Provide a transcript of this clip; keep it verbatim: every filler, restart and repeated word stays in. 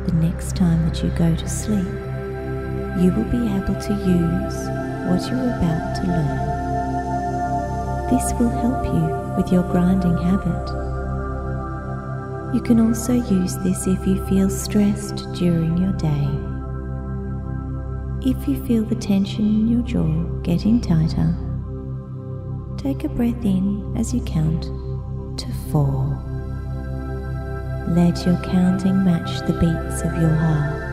the next time that you go to sleep, you will be able to use what you're about to learn. This will help you with your grinding habit. You can also use this if you feel stressed during your day. If you feel the tension in your jaw getting tighter, take a breath in as you count to four. Let your counting match the beats of your heart.